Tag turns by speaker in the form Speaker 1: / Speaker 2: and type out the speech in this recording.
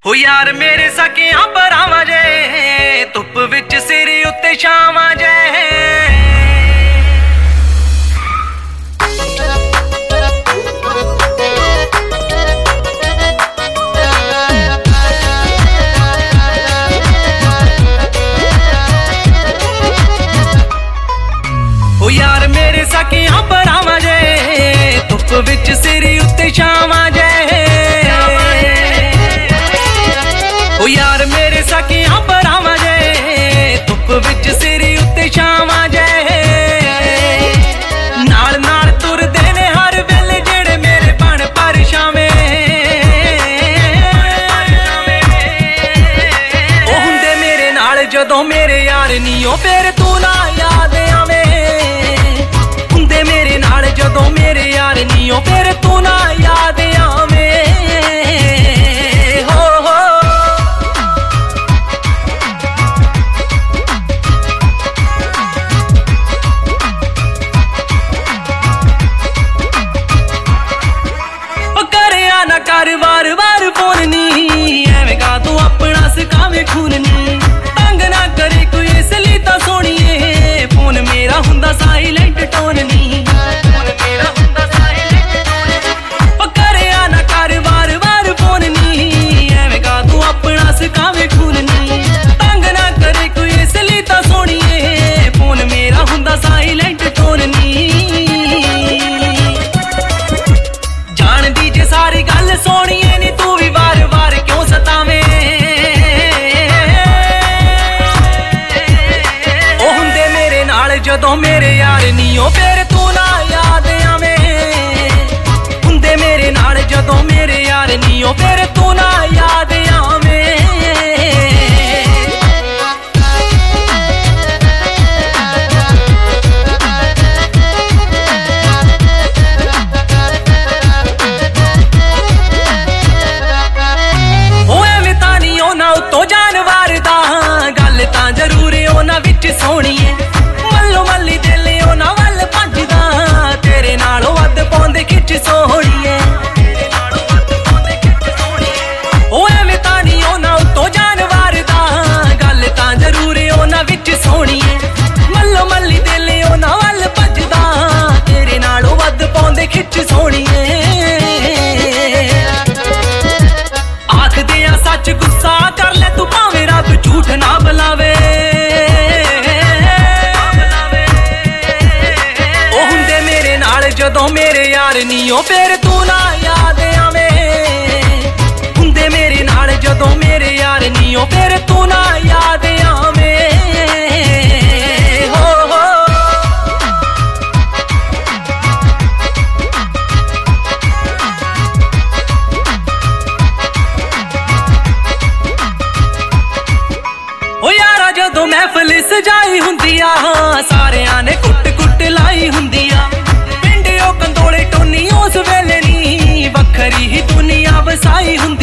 Speaker 1: ਹੋ ਯਾਰ ਮੇਰੇ ਸਕਿਆਂ ਭਰਾਵਾਂ ਜੇ ਧੁੱਪ ਵਿੱਚ ਸਿਰ ਉੱਤੇ ਛਾਵਾਂ ਜੇ ਹੋ ਯਾਰ ਮੇਰੇ ਸਕਿਆਂ ਭਰਾਵਾਂ ਜੇ ਧੁੱਪ ਵਿੱਚ ਸਿਰ ਉੱਤੇ ਛਾਵਾਂ ਜੇ ओ यार मेरे सकियां भरावां जे धुप विच सिर उत्ते छावां जे नाल नाल तुरदे ने हर वेले जेड़े मेरे बण परछावें ओ हुंदे मेरे नाल जदों मेरे यार नी ओ फिर तू ना याद आवें हुंदे मेरे नाल जदों मेरे यार नी ओ फिर तू ना याद आवें कर वार वार फोन नी एवें का तू अपना सिखावे खून नी तंग ना करे कोई इसलिए तो सोनिए फोन मेरा हुंदा साइलेंट टोन नी फोन मेरा हुंदा साइलेंट टोन ओ करे ना कर वार वार फोन नी एवें का तू अपना सिखावे खून नी तंग ना करे कोई इसलिए तो सोनिए फोन मेरा हुंदा साइलेंट टोन नी जान दी जे सारी गल सोनिए नी तू भी वार वार क्यों सतावें ओ हुंदे मेरे नाल जदों मेरे यार नी ओ फिर तू ना याद आवें हुंदे मेरे नाल जदों मेरे यार नी ओ फिर तू ना याद आवें जरूर ओना विच सोहणीए मल्लो मल्ली दिल ओना वल भजदा तेरे नालों वध पाउंदे खिच सोहणीए ओ एवें तां नी ओना उत्तों जान वारदा गल तां जरूर ओना विच सोहणीए मल्लो मल्ली दिल ओना वल भजदा तेरे नालों वध पाउंदे खिच सोहणीए आखदे आ सच गुस्सा कर ले तू भावें रब झूठ ना बुलावे जदों मेरे यार नी ओ फिर तू ना याद आवें हुंदे मेरे नाल जदों मेरे यार नी ओ फिर तू ना याद आवें हो ओ यारा जदों महफिल सजाई हुंदी आ सारियां ने कुट कुट लाई हुंदी आ कंदोले टोनी उस वेले नी वखरी ही दुनिया वसाई हुंदी